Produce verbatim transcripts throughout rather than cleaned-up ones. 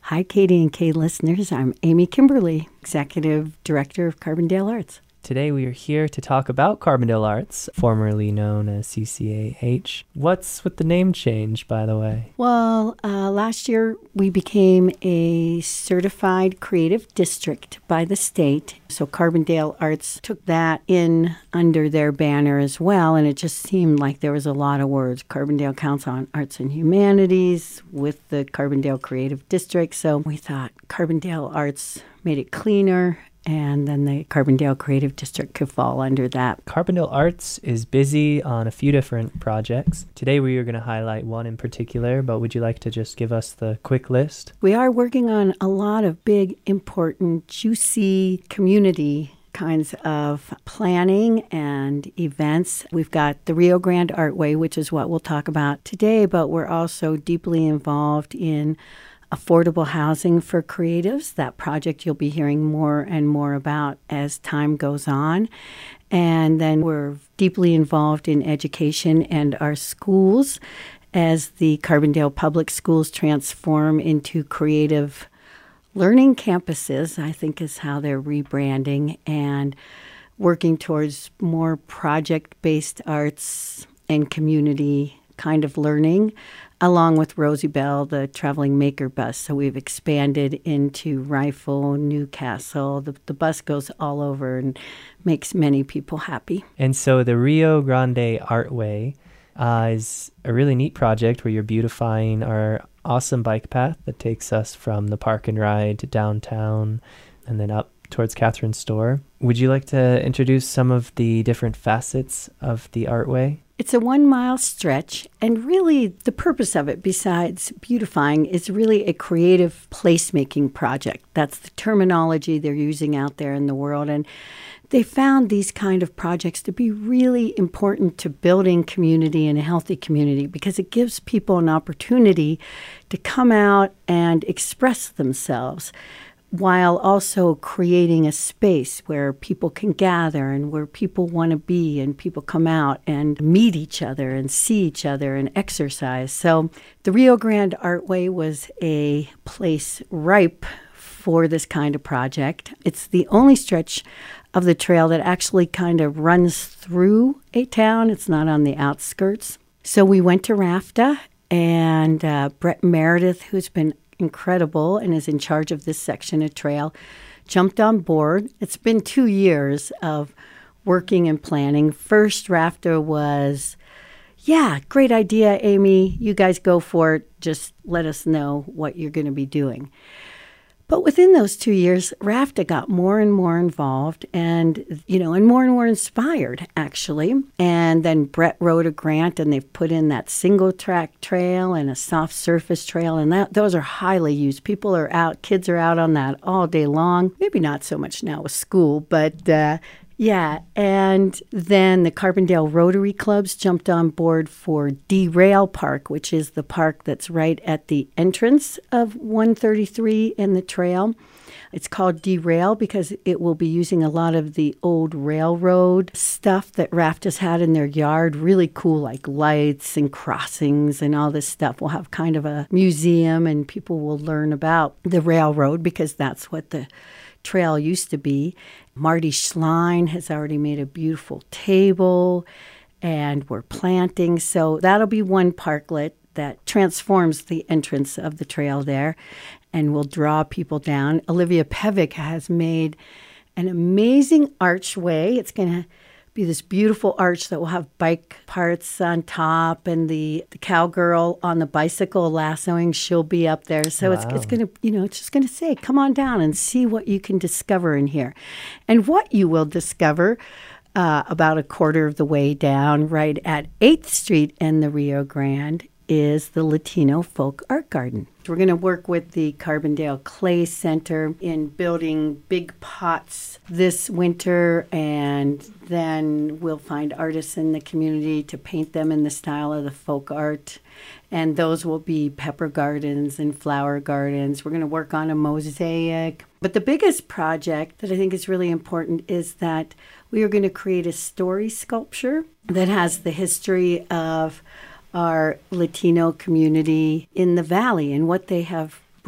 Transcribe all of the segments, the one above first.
Hi, Katie and Kay listeners. I'm Amy Kimberly, Executive Director of Carbondale Arts. Today we are here to talk about Carbondale Arts, formerly known as C C A H. What's with the name change, by the way? Well, uh, last year we became a certified creative district by the state. So Carbondale Arts took that in under their banner as well, and it just seemed like there was a lot of words. Carbondale Council on Arts and Humanities with the Carbondale Creative District. So we thought Carbondale Arts made it cleaner, and then the Carbondale Creative District could fall under that. Carbondale Arts is busy on a few different projects. Today we are going to highlight one in particular, but would you like to just give us the quick list? We are working on a lot of big, important, juicy community kinds of planning and events. We've got the Rio Grande Artway, which is what we'll talk about today, but we're also deeply involved in affordable housing for creatives. That project you'll be hearing more and more about as time goes on. And then we're deeply involved in education and our schools as the Carbondale Public Schools transform into creative learning campuses, I think is how they're rebranding, and working towards more project-based arts and community kind of learning, along with Rosie Bell, the traveling maker bus. So we've expanded into Rifle, Newcastle. The, the bus goes all over and makes many people happy. And so the Rio Grande Artway uh, is a really neat project where you're beautifying our awesome bike path that takes us from the park and ride to downtown and then up towards Catherine's store. Would you like to introduce some of the different facets of the Artway? It's a one-mile stretch, and really the purpose of it, besides beautifying, is really a creative placemaking project. That's the terminology they're using out there in the world, and they found these kind of projects to be really important to building community and a healthy community because it gives people an opportunity to come out and express themselves, while also creating a space where people can gather and where people want to be and people come out and meet each other and see each other and exercise. So the Rio Grande Artway was a place ripe for this kind of project. It's the only stretch of the trail that actually kind of runs through a town. It's not on the outskirts. So we went to RAFTA, and uh, Brett Meredith, who's been incredible and is in charge of this section of trail, jumped on board. It's been two years of working and planning. First, RAFTA was, yeah, great idea, Amy. You guys go for it. Just let us know what you're going to be doing. But within those two years, RAFTA got more and more involved and, you know, and more and more inspired, actually. And then Brett wrote a grant, and they've put in that single-track trail and a soft surface trail, and that those are highly used. People are out, kids are out on that all day long. Maybe not so much now with school, but uh, yeah. And then the Carbondale Rotary Clubs jumped on board for Derail Park, which is the park that's right at the entrance of one thirty-three in the trail. It's called Derail because it will be using a lot of the old railroad stuff that RAFTA's had in their yard. Really cool, like lights and crossings and all this stuff. We'll have kind of a museum, and people will learn about the railroad because that's what the trail used to be. Marty Schlein has already made a beautiful table, and we're planting. So that'll be one parklet that transforms the entrance of the trail there and will draw people down. Olivia Pevick has made an amazing archway. It's going to be this beautiful arch that will have bike parts on top, and the, the cowgirl on the bicycle lassoing, she'll be up there. So wow. it's it's going to, you know, it's just going to say, come on down and see what you can discover in here. And what you will discover uh, about a quarter of the way down, right at eighth Street and the Rio Grande, is the Latino Folk Art Garden. We're going to work with the Carbondale Clay Center in building big pots this winter, and then we'll find artists in the community to paint them in the style of the folk art. And those will be pepper gardens and flower gardens. We're going to work on a mosaic. But the biggest project that I think is really important is that we are going to create a story sculpture that has the history of our Latino community in the Valley and what they have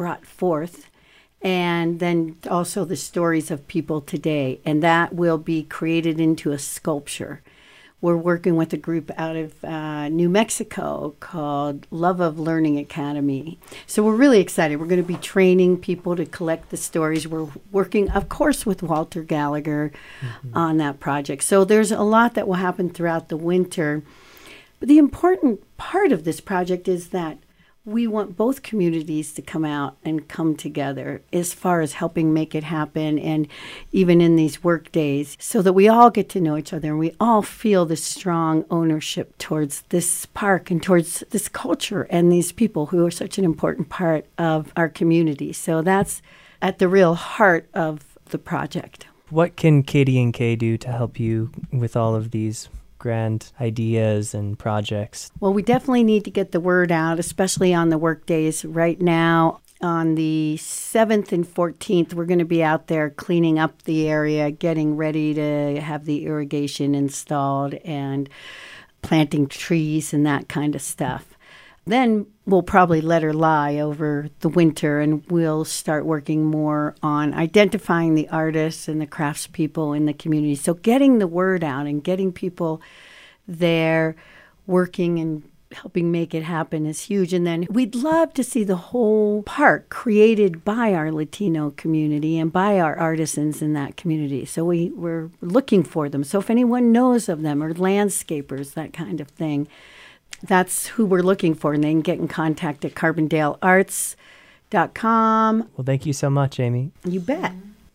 brought forth, and then also the stories of people today. And that will be created into a sculpture. We're working with a group out of uh, New Mexico called Love of Learning Academy. So we're really excited. We're going to be training people to collect the stories. We're working, of course, with Walter Gallagher mm-hmm. on that project. So there's a lot that will happen throughout the winter. But the important part of this project is that we want both communities to come out and come together as far as helping make it happen, and even in these work days, so that we all get to know each other and we all feel this strong ownership towards this park and towards this culture and these people who are such an important part of our community. So that's at the real heart of the project. What can K D and K do to help you with all of these grand ideas and projects? Well, we definitely need to get the word out, especially on the work days. Right now, on the seventh and fourteenth, we're going to be out there cleaning up the area, getting ready to have the irrigation installed and planting trees and that kind of stuff. Then we'll probably let her lie over the winter, and we'll start working more on identifying the artists and the craftspeople in the community. So getting the word out and getting people there working and helping make it happen is huge. And then we'd love to see the whole park created by our Latino community and by our artisans in that community. So we, we're looking for them. So if anyone knows of them, or landscapers, that kind of thing, that's who we're looking for, and they can get in contact at carbondale arts dot com. Well, thank you so much, Amy. You bet.